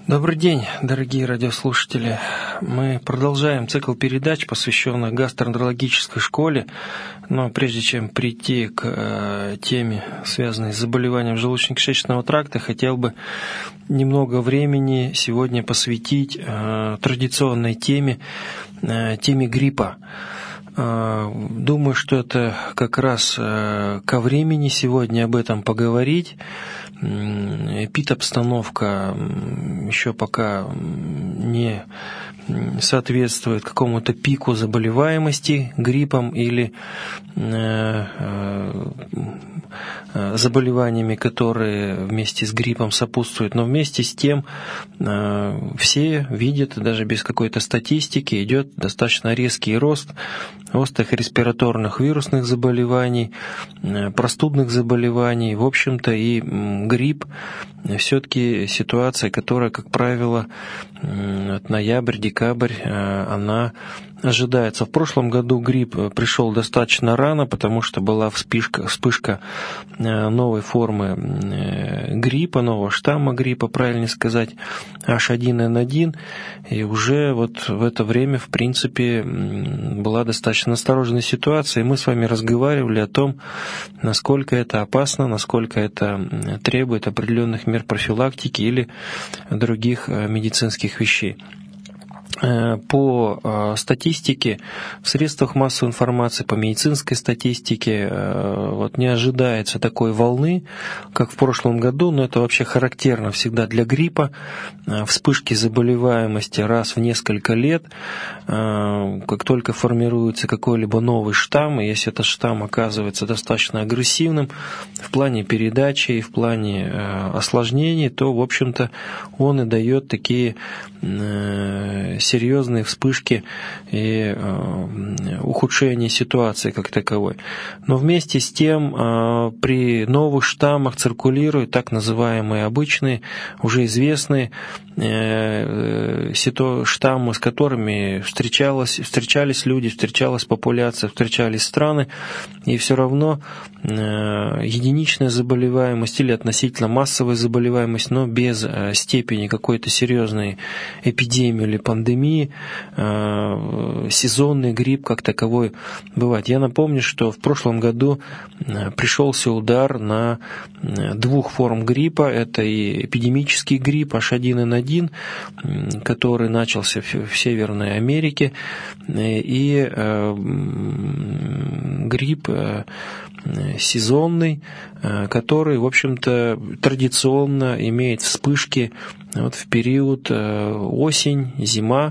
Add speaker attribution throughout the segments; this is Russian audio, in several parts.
Speaker 1: Добрый день, дорогие радиослушатели. Мы продолжаем цикл передач, посвященных гастроэнтерологической школе. Но прежде чем прийти к теме, связанной с заболеванием желудочно-кишечного тракта, хотел бы немного времени сегодня посвятить традиционной теме гриппа. Думаю, что это как раз ко времени сегодня об этом поговорить. Эпидобстановка еще пока не соответствует какому-то пику заболеваемости гриппом или заболеваниями, которые вместе с гриппом сопутствуют. Но вместе с тем все видят, даже без какой-то статистики, идет достаточно резкий рост острых респираторных вирусных заболеваний, простудных заболеваний. В общем-то, и грипп все-таки ситуация, которая, как правило, ноябрь-декабрь, она ожидается. В прошлом году грипп пришел достаточно рано, потому что была вспышка новой формы гриппа, нового штамма гриппа, правильно сказать, H1N1, и уже вот в это время, в принципе, была достаточно осторожная ситуация, и мы с вами разговаривали о том, насколько это опасно, насколько это требует определенных мер профилактики или других медицинских вещей. По статистике в средствах массовой информации, по медицинской статистике, вот не ожидается такой волны, как в прошлом году, но это вообще характерно всегда для гриппа. Вспышки заболеваемости раз в несколько лет, как только формируется какой-либо новый штамм, и если этот штамм оказывается достаточно агрессивным в плане передачи и в плане осложнений, то, в общем-то, он и дает такие серьезные вспышки и ухудшение ситуации как таковой. Но вместе с тем при новых штаммах циркулируют так называемые обычные, уже известные штаммы, с которыми встречались люди, встречалась популяция, встречались страны, и все равно единичная заболеваемость или относительно массовая заболеваемость, но без степени какой-то серьезной эпидемии или пандемии, сезонный грипп как таковой бывает. Я напомню, что в прошлом году пришелся удар на двух форм гриппа. Это и эпидемический грипп H1N1, который начался в Северной Америке, и грипп сезонный, который, в общем-то, традиционно имеет вспышки вот в период осень, зима,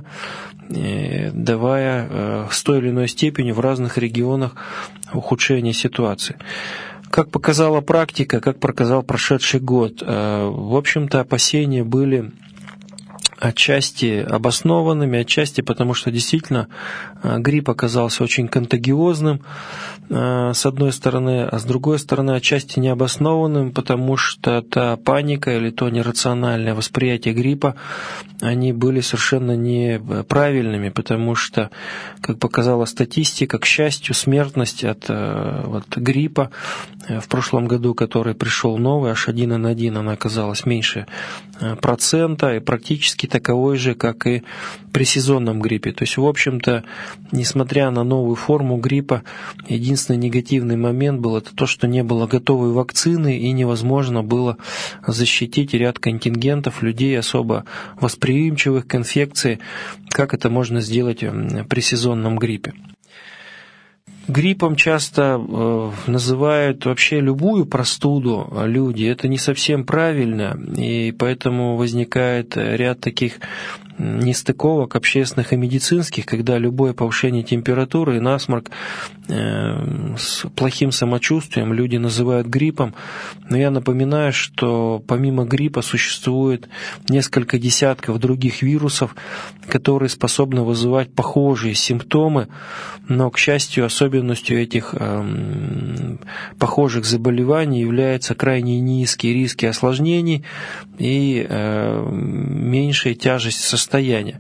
Speaker 1: давая с той или иной степенью в разных регионах ухудшение ситуации. Как показала практика, как показал прошедший год, в общем-то, опасения были отчасти обоснованными, отчасти потому, что действительно грипп оказался очень контагиозным, с одной стороны, а с другой стороны, отчасти необоснованным, потому что та паника или то нерациональное восприятие гриппа, они были совершенно неправильными, потому что, как показала статистика, к счастью, смертность от гриппа в прошлом году, который пришел новый, H1N1, она оказалась меньше процента, и практически таковой же, как и при сезонном гриппе. То есть, в общем-то, несмотря на новую форму гриппа, единственный негативный момент был это то, что не было готовой вакцины и невозможно было защитить ряд контингентов людей, особо восприимчивых к инфекции, как это можно сделать при сезонном гриппе. Гриппом часто называют вообще любую простуду люди. Это не совсем правильно, и поэтому возникает ряд таких нестыковок общественных и медицинских, когда любое повышение температуры и насморк с плохим самочувствием люди называют гриппом. Но я напоминаю, что помимо гриппа существует несколько десятков других вирусов, которые способны вызывать похожие симптомы, но, к счастью, особенностью этих похожих заболеваний являются крайне низкие риски осложнений и меньшая тяжесть состояния,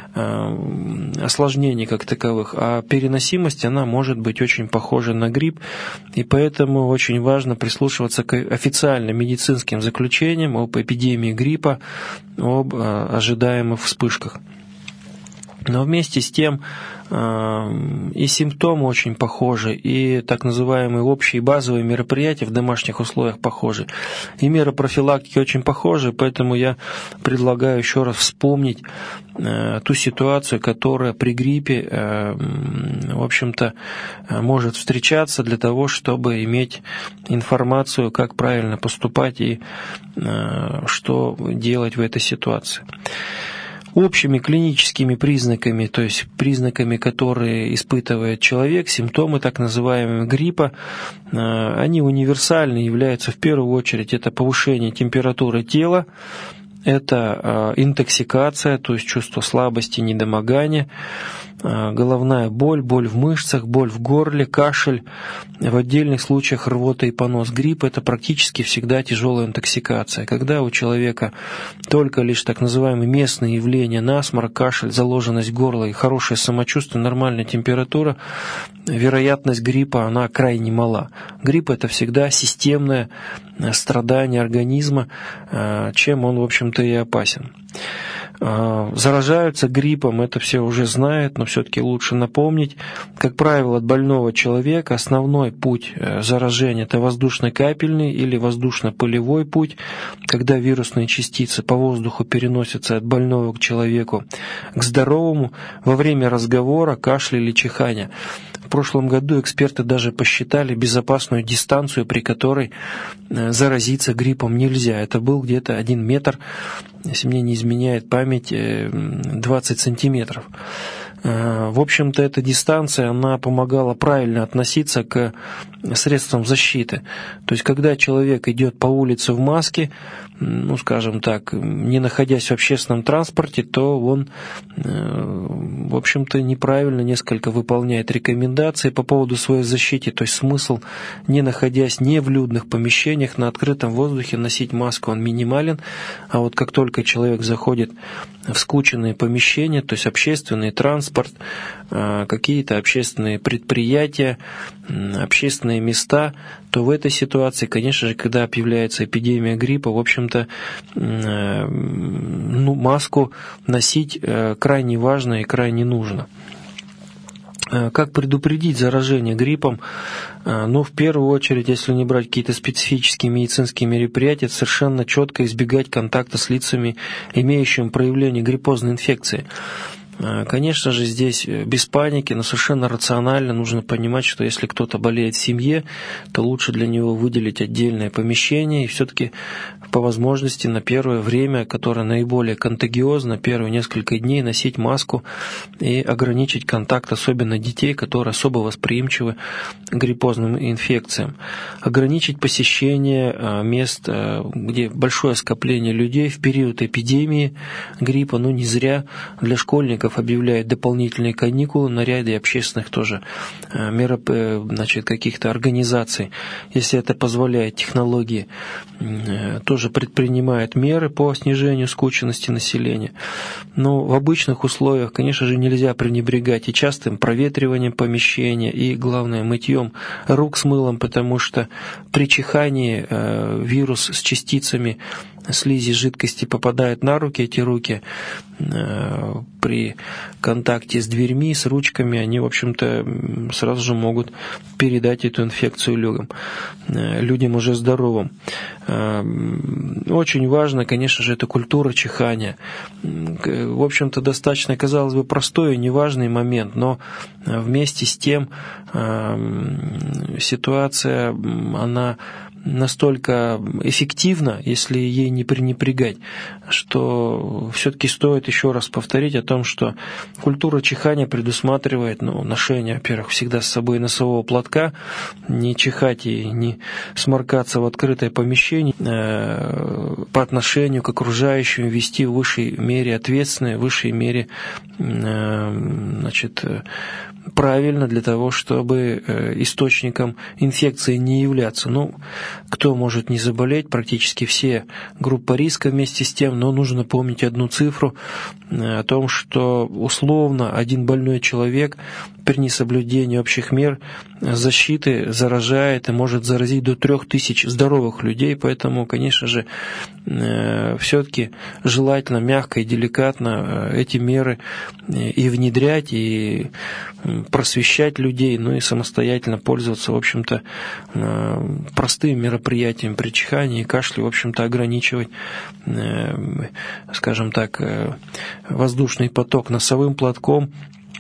Speaker 1: осложнений как таковых, а переносимость, она может быть очень похожа на грипп, и поэтому очень важно прислушиваться к официальным медицинским заключениям об эпидемии гриппа, об ожидаемых вспышках. Но вместе с тем и симптомы очень похожи, и так называемые общие базовые мероприятия в домашних условиях похожи, и меры профилактики очень похожи, поэтому я предлагаю еще раз вспомнить ту ситуацию, которая при гриппе, в общем-то, может встречаться для того, чтобы иметь информацию, как правильно поступать и что делать в этой ситуации. Общими клиническими признаками, то есть признаками, которые испытывает человек, симптомы так называемого гриппа, они универсальны, являются в первую очередь это повышение температуры тела, это интоксикация, то есть чувство слабости, недомогания, головная боль, боль в мышцах, боль в горле, кашель, в отдельных случаях рвота и понос. Грипп – это практически всегда тяжелая интоксикация, когда у человека только лишь так называемые местные явления, насморк, кашель, заложенность горла и хорошее самочувствие, нормальная температура, вероятность гриппа, она крайне мала. Грипп – это всегда системное страдание организма, чем он, в общем-то, и опасен. Заражаются гриппом, это все уже знают, но все-таки лучше напомнить. Как правило, от больного человека основной путь заражения – это воздушно-капельный или воздушно-пылевой путь, когда вирусные частицы по воздуху переносятся от больного к человеку к здоровому во время разговора, кашля или чихания. В прошлом году эксперты даже посчитали безопасную дистанцию, при которой заразиться гриппом нельзя. Это был где-то 1 метр, если мне не изменяет память, 20 сантиметров. В общем-то, эта дистанция, она помогала правильно относиться к средствам защиты. То есть, когда человек идет по улице в маске, ну, скажем так, не находясь в общественном транспорте, то он, в общем-то, неправильно несколько выполняет рекомендации по поводу своей защиты. То есть, смысл, не находясь не в людных помещениях, на открытом воздухе носить маску, он минимален. А вот как только человек заходит в скученные помещения, то есть общественный транспорт, какие-то общественные предприятия, общественные места, то в этой ситуации, конечно же, когда объявляется эпидемия гриппа, в общем-то, маску носить крайне важно и крайне нужно. Как предупредить заражение гриппом? В первую очередь, если не брать какие-то специфические медицинские мероприятия, совершенно четко избегать контакта с лицами, имеющими проявление гриппозной инфекции. Конечно же, здесь без паники, но совершенно рационально нужно понимать, что если кто-то болеет в семье, то лучше для него выделить отдельное помещение и все-таки по возможности на первое время, которое наиболее контагиозно, первые несколько дней носить маску и ограничить контакт, особенно детей, которые особо восприимчивы к гриппозным инфекциям. Ограничить посещение мест, где большое скопление людей в период эпидемии гриппа. Не зря для школьников объявляют дополнительные каникулы на ряде общественных тоже каких-то организаций. Если это позволяет технологии, тоже предпринимают меры по снижению скученности населения. Но в обычных условиях, конечно же, нельзя пренебрегать и частым проветриванием помещения, и, главное, мытьем рук с мылом, потому что при чихании вирус с частицами слизи жидкости попадает на руки, эти руки при контакте с дверьми, с ручками, они, в общем-то, сразу же могут передать эту инфекцию людям уже здоровым. Очень важно, конечно же, это культура чихания. В общем-то, достаточно, казалось бы, простой и неважный момент, но вместе с тем ситуация, она настолько эффективна, если ей не пренебрегать, что все-таки стоит еще раз повторить о том, что культура чихания предусматривает ношение, во-первых, всегда с собой носового платка, не чихать и не сморкаться в открытое помещение, по отношению к окружающим вести в высшей мере ответственно, в высшей мере правильно для того, чтобы источником инфекции не являться. кто может не заболеть, практически все группа риска вместе с тем, но нужно помнить одну цифру о том, что условно один больной человек при несоблюдении общих мер защиты заражает и может заразить до 3000 здоровых людей, поэтому, конечно же, все-таки желательно мягко и деликатно эти меры и внедрять, и просвещать людей, ну и самостоятельно пользоваться, в общем-то, простыми мероприятиями при чихании и кашле, в общем-то, ограничивать, скажем так, воздушный поток носовым платком.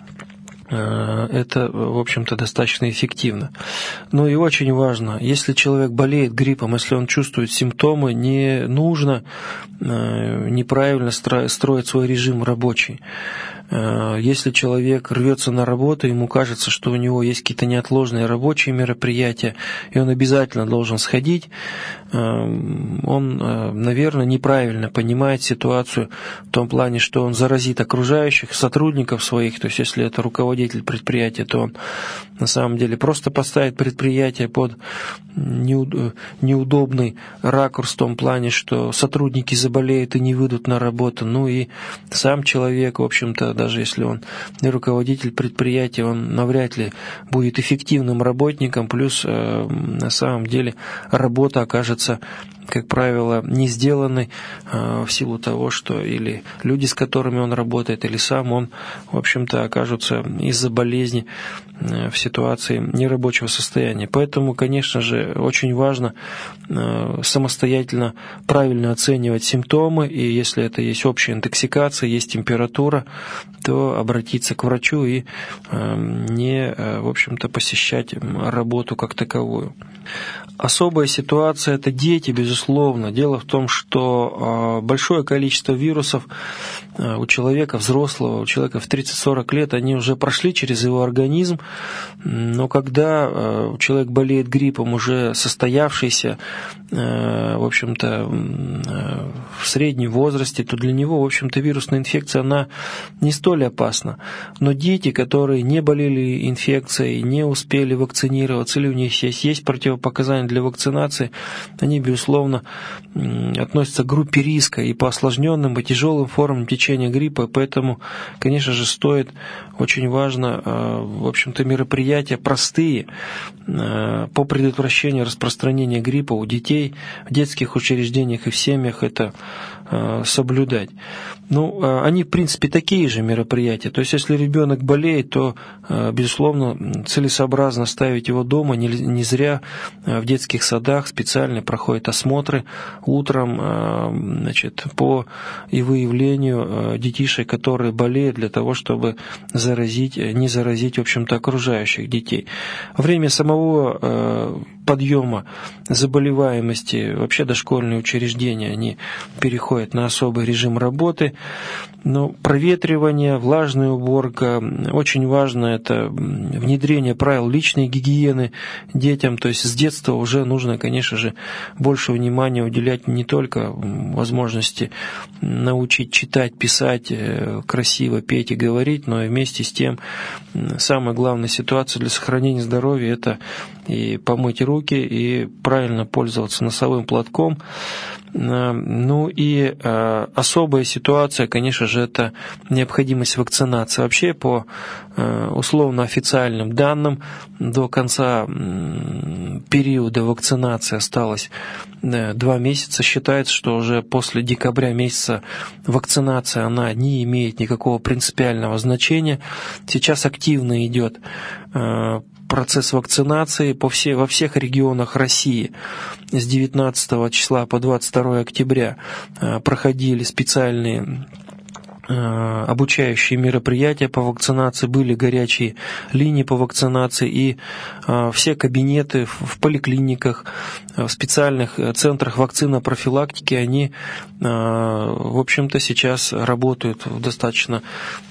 Speaker 1: Это, в общем-то, достаточно эффективно. Ну и очень важно, если человек болеет гриппом, если он чувствует симптомы, не нужно неправильно строить свой режим рабочий. Если человек рвется на работу, ему кажется, что у него есть какие-то неотложные рабочие мероприятия, и он обязательно должен сходить, он, наверное, неправильно понимает ситуацию в том плане, что он заразит окружающих, сотрудников своих. То есть, если это руководитель предприятия, то он на самом деле просто поставит предприятие под неудобный ракурс в том плане, что сотрудники заболеют и не выйдут на работу. Ну и сам человек, в общем-то, даже если он не руководитель предприятия, он навряд ли будет эффективным работником, плюс на самом деле работа окажется, как правило, не сделанной в силу того, что или люди, с которыми он работает, или сам он, в общем-то, окажутся из-за болезни в ситуации нерабочего состояния. Поэтому, конечно же, очень важно самостоятельно правильно оценивать симптомы, и если это есть общая интоксикация, есть температура, то обратиться к врачу и не, в общем-то, посещать работу как таковую. Особая ситуация – это дети, безусловно. Дело в том, что большое количество вирусов у человека взрослого, у человека в 30-40 лет, они уже прошли через его организм, но когда человек болеет гриппом уже состоявшийся, в общем-то, в среднем возрасте, то для него, в общем-то, вирусная инфекция, она не столь опасна. Но дети, которые не болели инфекцией, не успели вакцинироваться, или у них есть противопоказания для вакцинации, они, безусловно, относятся к группе риска и по осложненным, и тяжелым формам течения гриппа, поэтому, конечно же, стоит, очень важно, в общем-то, мероприятия простые по предотвращению распространения гриппа у детей в детских учреждениях и в семьях это соблюдать. Ну, они, в принципе, такие же мероприятия. То есть, если ребенок болеет, то, безусловно, целесообразно ставить его дома. Не зря в детских садах специально проходят осмотры утром, значит, по и выявлению детишек, которые болеют, для того, чтобы не заразить, в общем-то, окружающих детей. Время самого подъема заболеваемости, вообще дошкольные учреждения, они переходят на особый режим работы. Но проветривание, влажная уборка, очень важно это внедрение правил личной гигиены детям, то есть с детства уже нужно, конечно же, больше внимания уделять не только возможности научить читать, писать, красиво петь и говорить, но и вместе с тем самая главная ситуация для сохранения здоровья – это и помыть руки, и правильно пользоваться носовым платком. Ну и особая ситуация, конечно же, это необходимость вакцинации. Вообще, по условно-официальным данным, до конца периода вакцинации осталось 2 месяца. Считается, что уже после декабря месяца вакцинация, она не имеет никакого принципиального значения. Сейчас активно идет процесс вакцинации во всех регионах России. С 19 числа по 22 октября проходили специальные обучающие мероприятия по вакцинации, были горячие линии по вакцинации, и все кабинеты в поликлиниках, в специальных центрах вакцинопрофилактики, они, в общем-то, сейчас работают в достаточно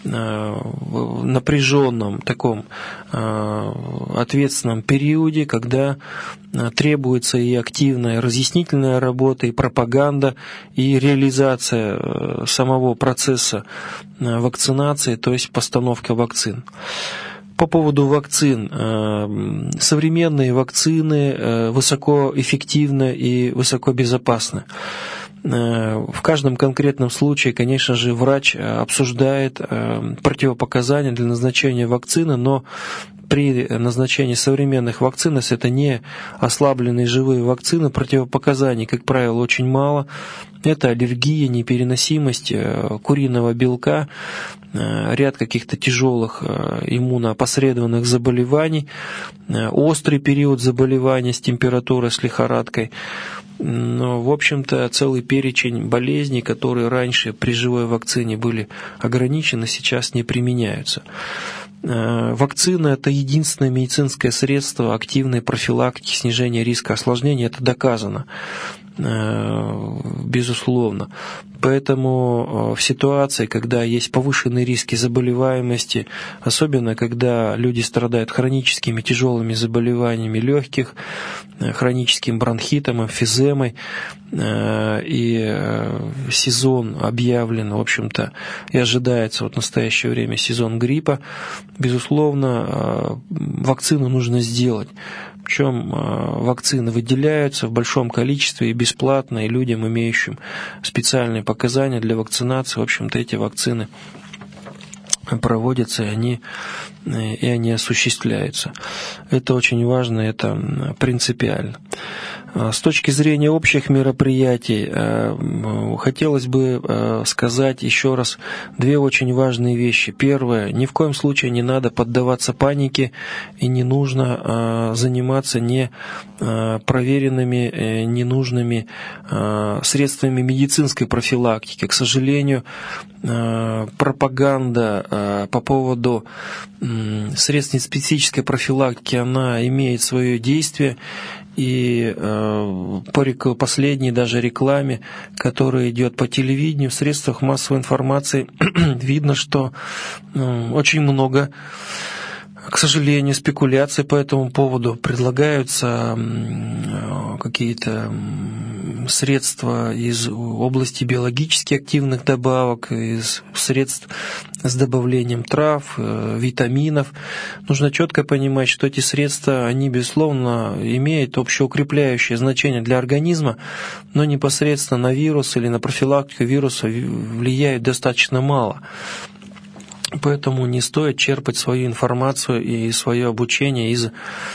Speaker 1: напряженном, таком ответственном периоде, когда требуется и активная разъяснительная работа, и пропаганда, и реализация самого процесса вакцинации, то есть постановка вакцин. По поводу вакцин. Современные вакцины высокоэффективны и высокобезопасны. В каждом конкретном случае, конечно же, врач обсуждает противопоказания для назначения вакцины, но при назначении современных вакцин, если это не ослабленные живые вакцины, противопоказаний, как правило, очень мало. Это аллергия, непереносимость куриного белка, ряд каких-то тяжелых иммуноопосредованных заболеваний, острый период заболевания с температурой, с лихорадкой. Но, в общем-то, целый перечень болезней, которые раньше при живой вакцине были ограничены, сейчас не применяются. Вакцина – это единственное медицинское средство активной профилактики, снижения риска осложнений. Это доказано, безусловно. Поэтому в ситуации, когда есть повышенные риски заболеваемости, особенно когда люди страдают хроническими тяжелыми заболеваниями легких, хроническим бронхитом, эмфиземой, и сезон объявлен, в общем-то, и ожидается в настоящее время сезон гриппа, безусловно, вакцину нужно сделать. Причем вакцины выделяются в большом количестве и бесплатно, и людям, имеющим специальные показания для вакцинации, в общем-то, эти вакцины проводятся, и они осуществляются. Это очень важно, это принципиально. С точки зрения общих мероприятий, хотелось бы сказать еще раз две очень важные вещи. Первое, ни в коем случае не надо поддаваться панике и не нужно заниматься непроверенными, ненужными средствами медицинской профилактики. К сожалению, пропаганда по поводу средств неспецифической профилактики, она имеет свое действие. И по последней даже рекламе, которая идет по телевидению, в средствах массовой информации, видно, что очень много, к сожалению, спекуляций по этому поводу. Предлагаются какие-то средства из области биологически активных добавок, из средств с добавлением трав, витаминов. Нужно четко понимать, что эти средства, они, безусловно, имеют общеукрепляющее значение для организма, но непосредственно на вирус или на профилактику вируса влияют достаточно мало. Поэтому не стоит черпать свою информацию и свое обучение из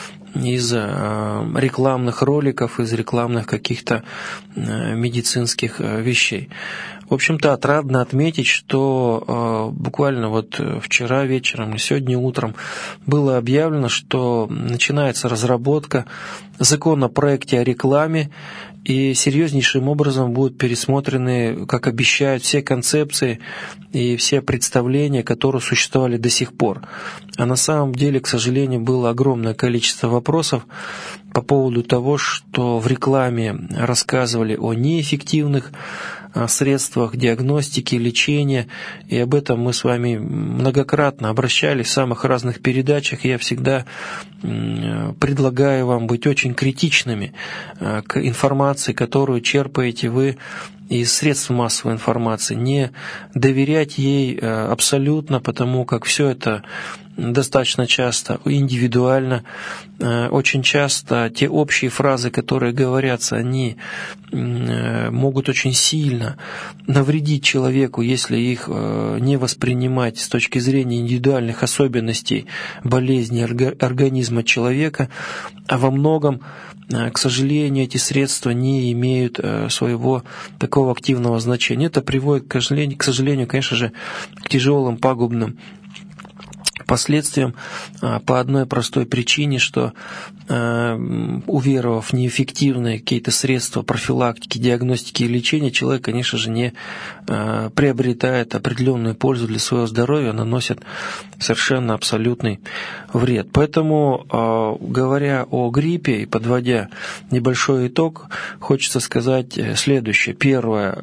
Speaker 1: рекламных роликов, из рекламных каких-то медицинских вещей. В общем-то, отрадно отметить, что буквально вот вчера вечером и сегодня утром было объявлено, что начинается разработка закона о проекте о рекламе, и серьезнейшим образом будут пересмотрены, как обещают, все концепции и все представления, которые существовали до сих пор. А на самом деле, к сожалению, было огромное количество вопросов по поводу того, что в рекламе рассказывали о неэффективных средствах диагностики, лечения, и об этом мы с вами многократно обращались в самых разных передачах. Я всегда предлагаю вам быть очень критичными к информации, которую черпаете вы из средств массовой информации, не доверять ей абсолютно, потому как все это достаточно часто индивидуально. Очень часто те общие фразы, которые говорятся, они могут очень сильно навредить человеку, если их не воспринимать с точки зрения индивидуальных особенностей болезни организма человека. А во многом, к сожалению, эти средства не имеют своего такого активного значения. Это приводит, к сожалению, конечно же, к тяжелым пагубным последствиям по одной простой причине, что уверовав в неэффективные какие-то средства профилактики, диагностики и лечения, человек, конечно же, не приобретает определенную пользу для своего здоровья, наносит совершенно абсолютный вред. Поэтому, говоря о гриппе и подводя небольшой итог, хочется сказать следующее. Первое,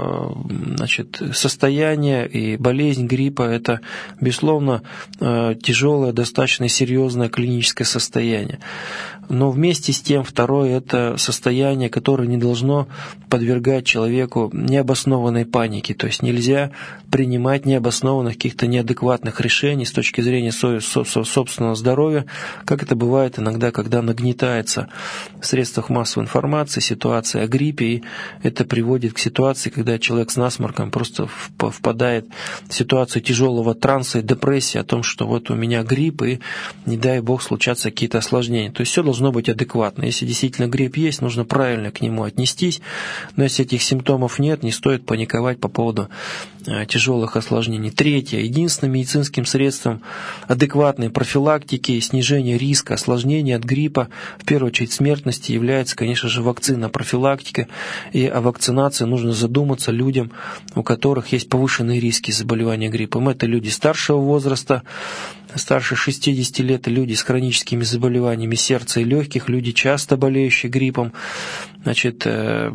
Speaker 1: состояние и болезнь гриппа – это, безусловно, тяжелое, достаточно серьезное клиническое состояние. Но вместе с тем, второе – это состояние, которое не должно подвергать человеку необоснованной панике. То есть нельзя принимать необоснованных, каких-то неадекватных решений с точки зрения собственного здоровья, как это бывает иногда, когда нагнетается в средствах массовой информации ситуация о гриппе, и это приводит к ситуации, когда человек с насморком просто впадает в ситуацию тяжелого транса и депрессии о том, что вот у меня грипп, и не дай бог случатся какие-то осложнения. То есть все должно быть адекватно. Если действительно грипп есть, нужно правильно к нему отнестись, но если этих симптомов нет, не стоит паниковать по поводу тяжелых осложнений. Третье. Единственным медицинским средством адекватной профилактики и снижения риска осложнений от гриппа, в первую очередь смертности, является, конечно же, вакцина, профилактика. И о вакцинации нужно задуматься людям, у которых есть повышенные риски заболевания гриппом. Это люди старшего возраста, старше 60 лет, люди с хроническими заболеваниями сердца и легких, люди, часто болеющие гриппом, значит,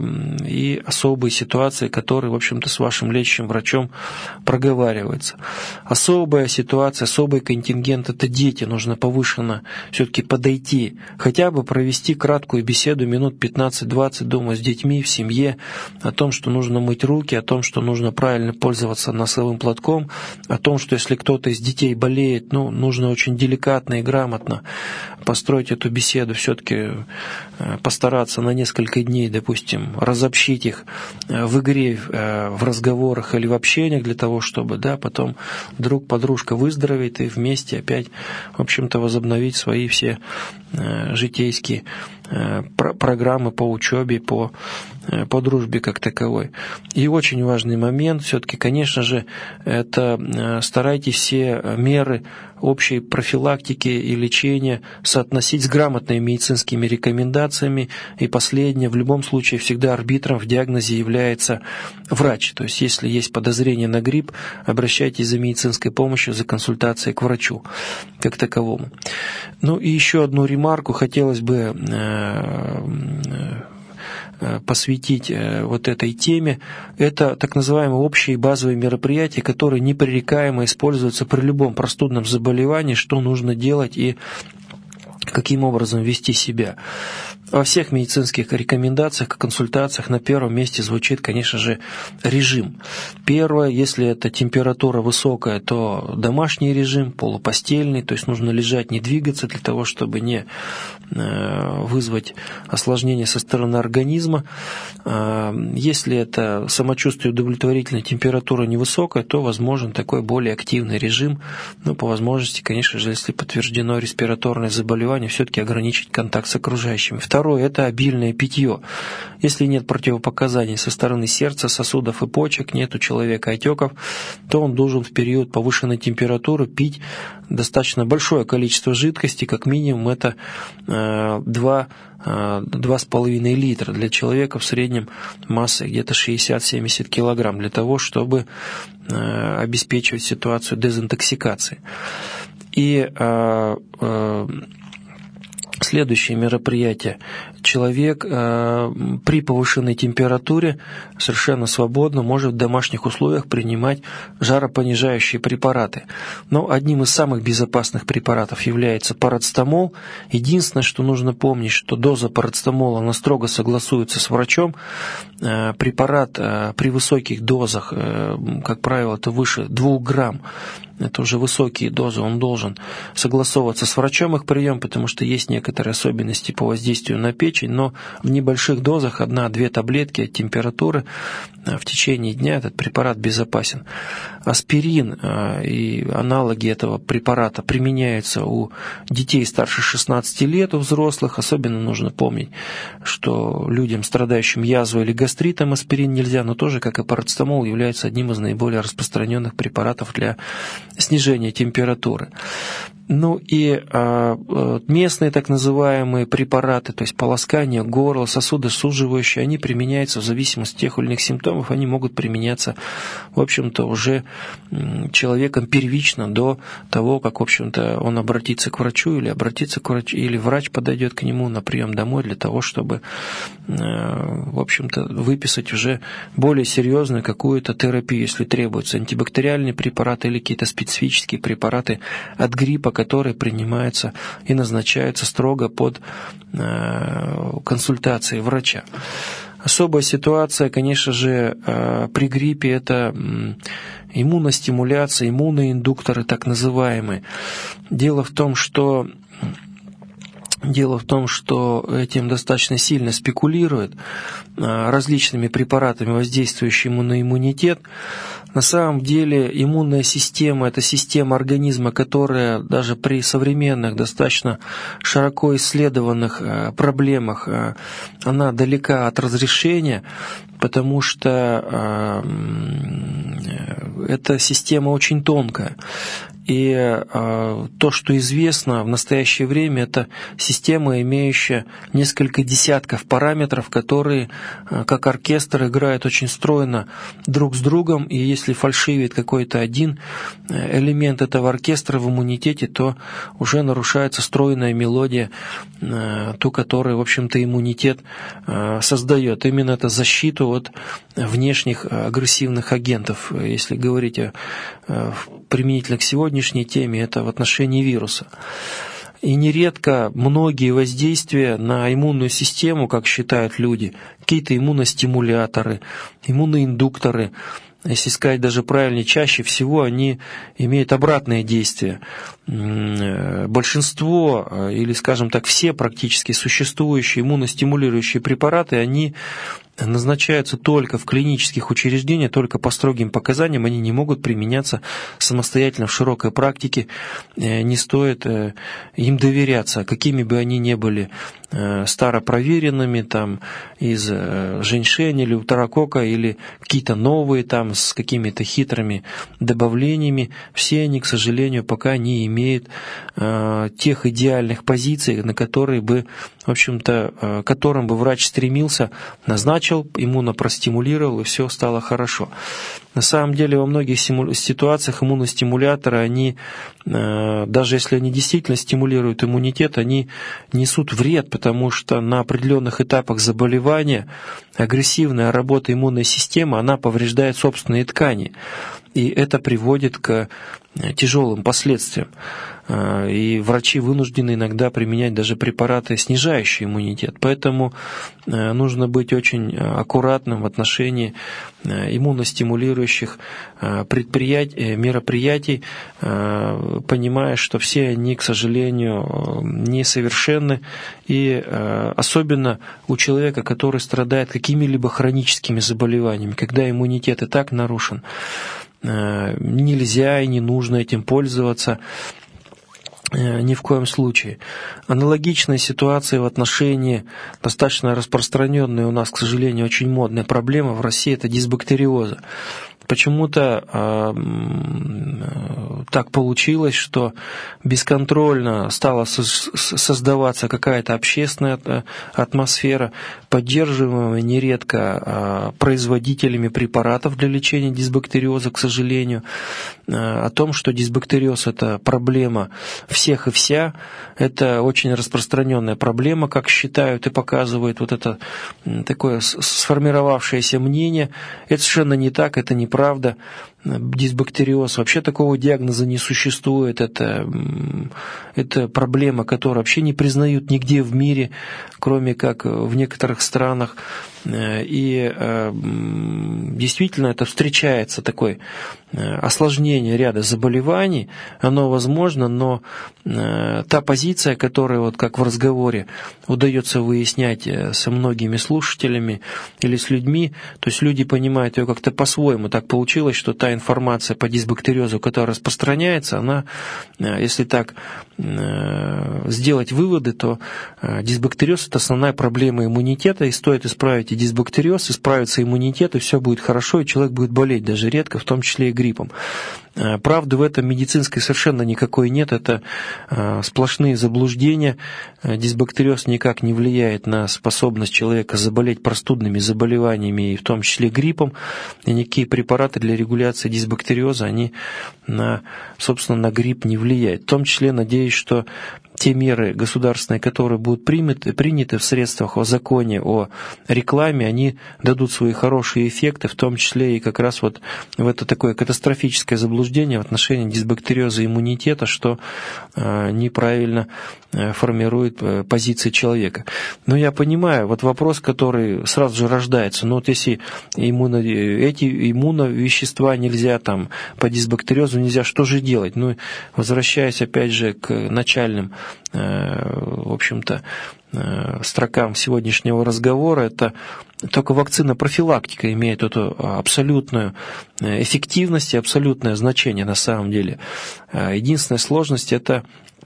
Speaker 1: и особые ситуации, которые, в общем-то, с вашим лечащим врачом проговариваются. Особая ситуация, особый контингент – это дети. Нужно повышенно все-таки подойти, хотя бы провести краткую беседу минут 15-20 дома с детьми, в семье, о том, что нужно мыть руки, о том, что нужно правильно пользоваться носовым платком, о том, что если кто-то из детей болеет, нужно очень деликатно и грамотно построить эту беседу, все-таки постараться на несколько дней, допустим, разобщить их в игре, в разговорах или в общениях для того, чтобы, потом друг-подружка выздороветь и вместе опять, в общем-то, возобновить свои все житейские программы по учебе, по дружбе как таковой. И очень важный момент, все-таки, конечно же, это старайтесь все меры общей профилактики и лечения соотносить с грамотными медицинскими рекомендациями. И последнее, в любом случае, всегда арбитром в диагнозе является врач. То есть, если есть подозрение на грипп, обращайтесь за медицинской помощью, за консультацией к врачу как таковому. И еще одну ремарку хотелось бы посвятить вот этой теме. Это так называемые общие базовые мероприятия, которые непререкаемо используются при любом простудном заболевании, что нужно делать и каким образом вести себя. Во всех медицинских рекомендациях, консультациях на первом месте звучит, конечно же, режим. Первое, если это температура высокая, то домашний режим, полупостельный, то есть нужно лежать, не двигаться для того, чтобы не вызвать осложнения со стороны организма. Если это самочувствие удовлетворительное, температура невысокая, то возможен такой более активный режим. По возможности, конечно же, если подтверждено респираторное заболевание, все-таки ограничить контакт с окружающими. Второе – это обильное питье. Если нет противопоказаний со стороны сердца, сосудов и почек, нет у человека отеков, то он должен в период повышенной температуры пить достаточно большое количество жидкости, как минимум это 2,5 литра. Для человека в среднем масса где-то 60-70 килограмм, для того, чтобы обеспечивать ситуацию дезинтоксикации. И следующее мероприятие. Человек при повышенной температуре совершенно свободно может в домашних условиях принимать жаропонижающие препараты. Но одним из самых безопасных препаратов является парацетамол. Единственное, что нужно помнить, что доза парацетамола, она строго согласуется с врачом. Препарат при высоких дозах, как правило, это выше 2 грамм, это уже высокие дозы, он должен согласовываться с врачом их прием, потому что есть некоторые особенности по воздействию на печень, но в небольших дозах 1-2 таблетки от температуры в течение дня этот препарат безопасен. Аспирин и аналоги этого препарата применяются у детей старше 16 лет, у взрослых. Особенно нужно помнить, что людям, страдающим язвой или гастритом, аспирин нельзя, но тоже, как и парацетамол, является одним из наиболее распространенных препаратов для снижения температуры. И местные так называемые препараты, то есть полоскание горла, сосудосуживающие, они применяются в зависимости от тех или иных симптомов, они могут применяться, в общем-то, уже человеком первично до того, как, в общем-то, он обратится к врачу или врач подойдет к нему на прием домой для того, чтобы, в общем-то, выписать уже более серьезную какую-то терапию, если требуется антибактериальные препараты или какие-то специфические препараты от гриппа, которые принимаются и назначаются строго под консультацией врача. Особая ситуация, конечно же, при гриппе – это иммуностимуляция, иммунные индукторы так называемые. Дело в том, что этим достаточно сильно спекулируют различными препаратами, воздействующими на иммунитет. На самом деле иммунная система – это система организма, которая даже при современных, достаточно широко исследованных проблемах, она далека от разрешения, потому что эта система очень тонкая. И то, что известно в настоящее время, это система, имеющая несколько десятков параметров, которые, как оркестр, играют очень стройно друг с другом. И если фальшивит какой-то один элемент этого оркестра в иммунитете, то уже нарушается стройная мелодия, ту, которую, в общем-то, иммунитет создает. Именно это защиту от внешних агрессивных агентов. Если говорить применительно к сегодняшней теме, это в отношении вируса. И нередко многие воздействия на иммунную систему, как считают люди, какие-то иммуностимуляторы, иммунные индукторы, если сказать даже правильнее, чаще всего они имеют обратное действие. Большинство, или, скажем так, все практически существующие иммуностимулирующие препараты, они назначаются только в клинических учреждениях, только по строгим показаниям, они не могут применяться самостоятельно в широкой практике, не стоит им доверяться, какими бы они ни были старопроверенными, там, из женьшень или утерокока, или какие-то новые, там, с какими-то хитрыми добавлениями, все они, к сожалению, пока не имеют тех идеальных позиций, на которые бы, в общем-то, к которым бы врач стремился, назначил, иммунопростимулировал, и все стало хорошо. На самом деле во многих ситуациях иммуностимуляторы, они, даже если они действительно стимулируют иммунитет, они несут вред, потому что на определенных этапах заболевания агрессивная работа иммунной системы, она повреждает собственные ткани. И это приводит к тяжелым последствиям. И врачи вынуждены иногда применять даже препараты, снижающие иммунитет. Поэтому нужно быть очень аккуратным в отношении иммуностимулирующих мероприятий, понимая, что все они, к сожалению, несовершенны. И особенно у человека, который страдает какими-либо хроническими заболеваниями, когда иммунитет и так нарушен, нельзя и не нужно этим пользоваться ни в коем случае. Аналогичная ситуация в отношении достаточно распространенной у нас, к сожалению, очень модная проблема в России – это дисбактериоза. Почему-то так получилось, что бесконтрольно стала создаваться какая-то общественная атмосфера, поддерживаемая нередко производителями препаратов для лечения дисбактериоза, к сожалению, о том, что дисбактериоз – это проблема всех и вся, это очень распространенная проблема, как считают и показывает вот это такое сформировавшееся мнение. Это совершенно не так, это неправда. Дисбактериоз, вообще такого диагноза не существует. Это проблема, которую вообще не признают нигде в мире, кроме как в некоторых странах. И действительно это встречается, такое осложнение ряда заболеваний, оно возможно, но та позиция, которая, вот как в разговоре, удается выяснять со многими слушателями или с людьми, то есть люди понимают ее как-то по-своему. Так получилось, что та информация по дисбактериозу, которая распространяется, она, если так сделать выводы, то дисбактериоз – это основная проблема иммунитета, и стоит исправить и дисбактериоз, исправится иммунитет, и все будет хорошо, и человек будет болеть даже редко, в том числе и гриппом. Правды в этом медицинской совершенно никакой нет, это сплошные заблуждения. Дисбактериоз никак не влияет на способность человека заболеть простудными заболеваниями, и в том числе гриппом, и никакие препараты для регуляции дисбактериоза, они собственно, на грипп не влияют. В том числе, надеюсь, что те меры государственные, которые будут приняты в средствах о законе о рекламе, они дадут свои хорошие эффекты, в том числе и как раз вот в это такое катастрофическое заблуждение в отношении дисбактериоза иммунитета, что неправильно формирует позиции человека. Но я понимаю, вот вопрос, который сразу же рождается, ну вот если эти иммуновещества нельзя там, по дисбактериозу нельзя, что же делать? Ну, возвращаясь опять же к начальным, в общем-то, строкам сегодняшнего разговора, это только вакцина-профилактика имеет эту абсолютную эффективность и абсолютное значение на самом деле. Единственная сложность – это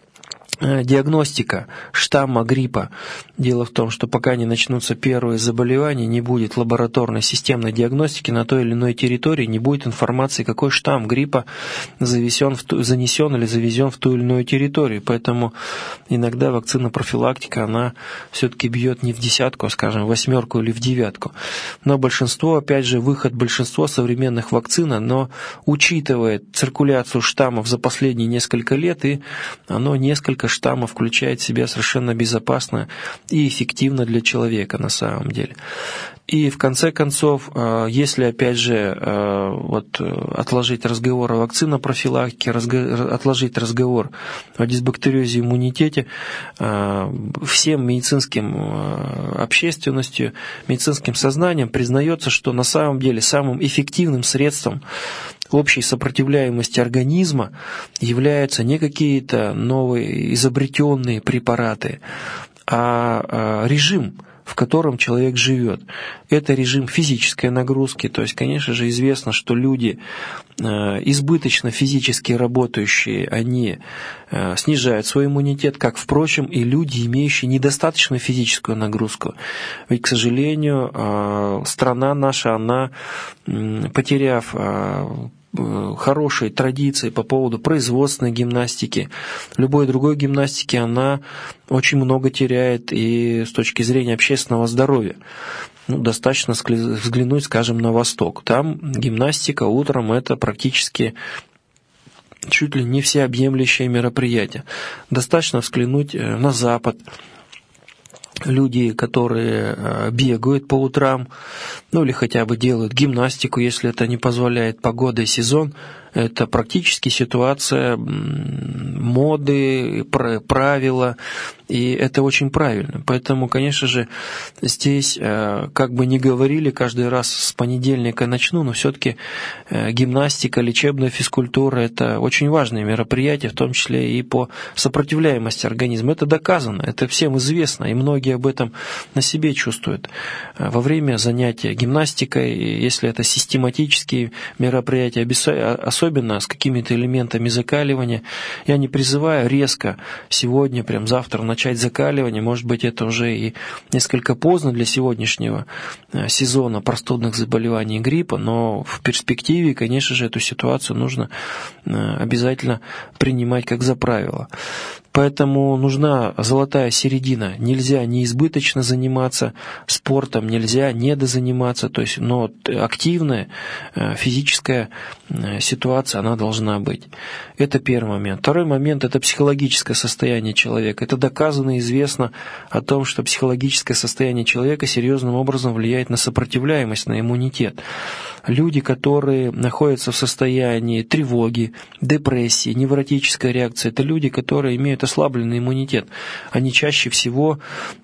Speaker 1: диагностика штамма гриппа. Дело в том, что пока не начнутся первые заболевания, не будет лабораторной системной диагностики на той или иной территории, не будет информации, какой штамм гриппа занесен или завезен в ту или иную территорию. Поэтому иногда вакцина-профилактика, она все-таки бьет не в десятку, а, скажем, в 8 или в 9. Но большинство, опять же, большинство современных вакцин, оно учитывает циркуляцию штаммов за последние несколько лет, и оно несколько штаммов включает в себя совершенно безопасно и эффективно для человека на самом деле. И в конце концов, если опять же вот отложить разговор о вакцинопрофилактике, отложить разговор о дисбактериозе иммунитете, всем медицинским общественностью, медицинским сознанием признается, что на самом деле самым эффективным средством общей сопротивляемости организма являются не какие-то новые изобретенные препараты, а режим, в котором человек живет. Это режим физической нагрузки. То есть, конечно же, известно, что люди, избыточно физически работающие, они снижают свой иммунитет, как, впрочем, и люди, имеющие недостаточную физическую нагрузку. Ведь, к сожалению, страна наша, она, потеряв хорошие традиции по поводу производственной гимнастики, любой другой гимнастики, она очень много теряет и с точки зрения общественного здоровья. Ну, достаточно взглянуть, скажем, на Восток. Там гимнастика утром – это практически чуть ли не всеобъемлющее мероприятие. Достаточно взглянуть на Запад. Люди, которые бегают по утрам, ну или хотя бы делают гимнастику, если это не позволяет погода и сезон, это практически ситуация моды, правила, и это очень правильно. Поэтому, конечно же, здесь, как бы ни говорили, каждый раз с понедельника начну, но все-таки гимнастика, лечебная физкультура – это очень важные мероприятия, в том числе и по сопротивляемости организма. Это доказано, это всем известно, и многие об этом на себе чувствуют. Во время занятия гимнастикой, если это систематические мероприятия, особенно с какими-то элементами закаливания, я не призываю резко сегодня, прям завтра начать закаливание. Может быть, это уже и несколько поздно для сегодняшнего сезона простудных заболеваний и гриппа, но в перспективе, конечно же, эту ситуацию нужно обязательно принимать как за правило. Поэтому нужна золотая середина. Нельзя неизбыточно заниматься спортом, нельзя недозаниматься. То есть, но активная физическая ситуация, она должна быть. Это первый момент. Второй момент – это психологическое состояние человека. Это доказано и известно о том, что психологическое состояние человека серьезным образом влияет на сопротивляемость, на иммунитет. Люди, которые находятся в состоянии тревоги, депрессии, невротической реакции, это люди, которые имеют ослабленный иммунитет. Они чаще всего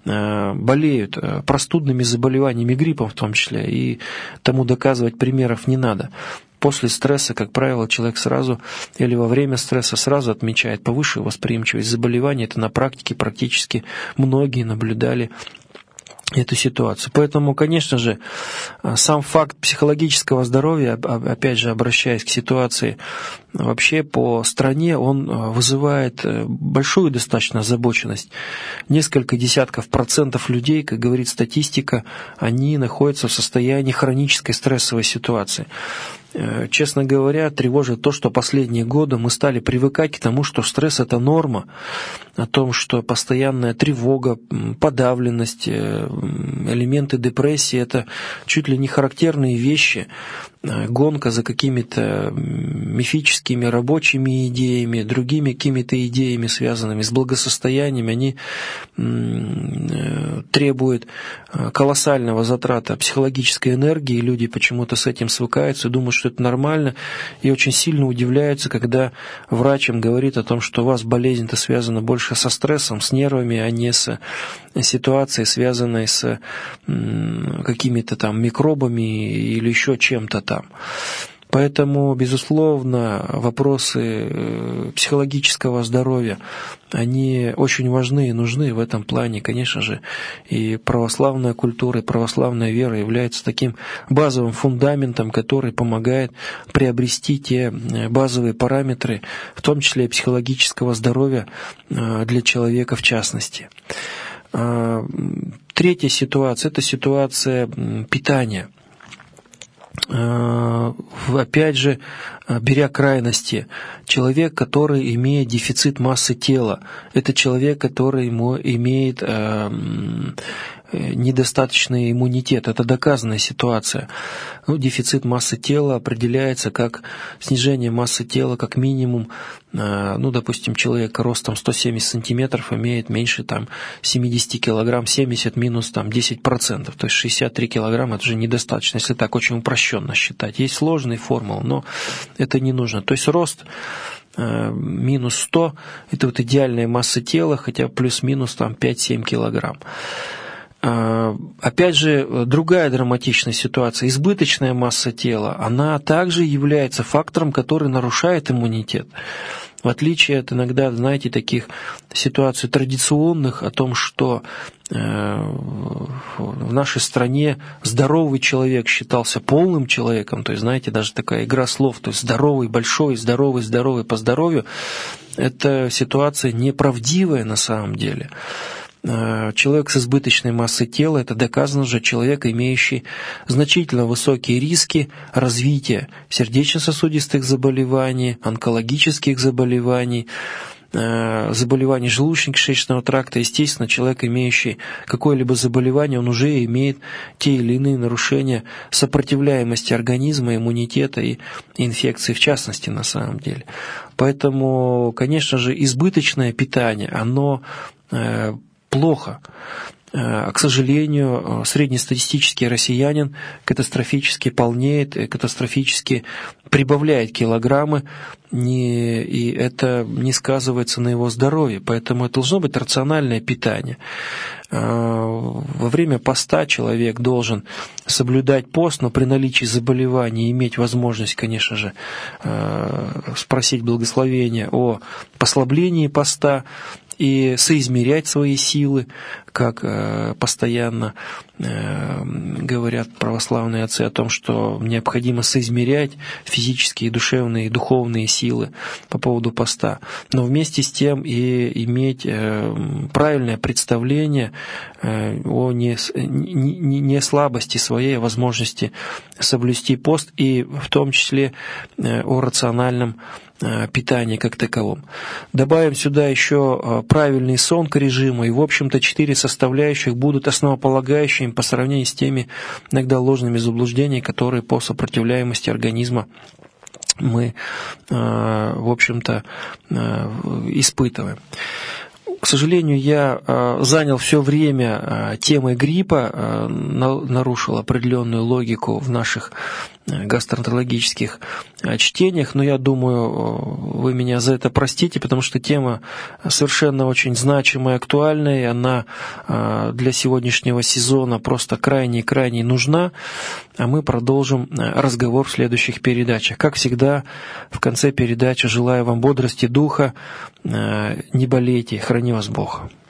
Speaker 1: болеют простудными заболеваниями, гриппом в том числе, и тому доказывать примеров не надо. После стресса, как правило, человек сразу или во время стресса сразу отмечает повышенную восприимчивость заболеваний. Это на практике практически многие наблюдали эту ситуацию. Поэтому, конечно же, сам факт психологического здоровья, опять же, обращаясь к ситуации вообще по стране, он вызывает большую достаточно озабоченность. Несколько десятков процентов людей, как говорит статистика, они находятся в состоянии хронической стрессовой ситуации. Честно говоря, тревожит то, что последние годы мы стали привыкать к тому, что стресс – это норма, о том, что постоянная тревога, подавленность, элементы депрессии – это чуть ли не характерные вещи, гонка за какими-то мифическими экономическими, рабочими идеями, другими какими-то идеями, связанными с благосостоянием, они требуют колоссального затрата психологической энергии, и люди почему-то с этим свыкаются, думают, что это нормально, и очень сильно удивляются, когда врач им говорит о том, что у вас болезнь-то связана больше со стрессом, с нервами, а не с ситуацией, связанной с какими-то там микробами или еще чем-то там. Поэтому, безусловно, вопросы психологического здоровья, они очень важны и нужны в этом плане, конечно же. И православная культура, и православная вера является таким базовым фундаментом, который помогает приобрести те базовые параметры, в том числе и психологического здоровья для человека в частности. Третья ситуация – это ситуация питания. Опять же, беря крайности, человек, который имеет дефицит массы тела, это человек, который имеет недостаточный иммунитет. Это доказанная ситуация. Дефицит массы тела определяется как снижение массы тела как минимум. Допустим, человек ростом 170 сантиметров имеет меньше 70 килограмм, 70 минус 10%. То есть 63 килограмма – это уже недостаточно, если так очень упрощенно считать. Есть сложные формулы, но это не нужно. То есть рост минус 100 – это идеальная масса тела, хотя плюс-минус 5-7 килограмм. Опять же, другая драматичная ситуация. Избыточная масса тела, она также является фактором, который нарушает иммунитет. В отличие от иногда, таких ситуаций традиционных о том, что в нашей стране здоровый человек считался полным человеком, то есть, даже такая игра слов, то есть здоровый, большой, здоровый по здоровью, это ситуация неправдивая на самом деле. Человек с избыточной массой тела – это доказано же человек, имеющий значительно высокие риски развития сердечно-сосудистых заболеваний, онкологических заболеваний, заболеваний желудочно-кишечного тракта. Естественно, человек, имеющий какое-либо заболевание, он уже имеет те или иные нарушения сопротивляемости организма, иммунитета и инфекции в частности на самом деле. Поэтому, конечно же, избыточное питание, оно плохо. К сожалению, среднестатистический россиянин катастрофически полнеет, катастрофически прибавляет килограммы, и это не сказывается на его здоровье. Поэтому это должно быть рациональное питание. Во время поста человек должен соблюдать пост, но при наличии заболеваний иметь возможность, конечно же, спросить благословения о послаблении поста, и соизмерять свои силы, как постоянно говорят православные отцы о том, что необходимо соизмерять физические, душевные и духовные силы по поводу поста, но вместе с тем и иметь правильное представление о не слабости своей, о возможности соблюсти пост и в том числе о рациональном питания как таковом. Добавим сюда еще правильный сон к режиму, и, в общем-то, 4 составляющих будут основополагающими по сравнению с теми иногда ложными заблуждениями, которые по сопротивляемости организма мы, в общем-то, испытываем. К сожалению, я занял все время темой гриппа, нарушил определенную логику в наших гастроэнтерологических чтениях, но я думаю, вы меня за это простите, потому что тема совершенно очень значимая и актуальная, и она для сегодняшнего сезона просто крайне нужна, а мы продолжим разговор в следующих передачах. Как всегда, в конце передачи желаю вам бодрости духа, не болейте, храни вас Бог.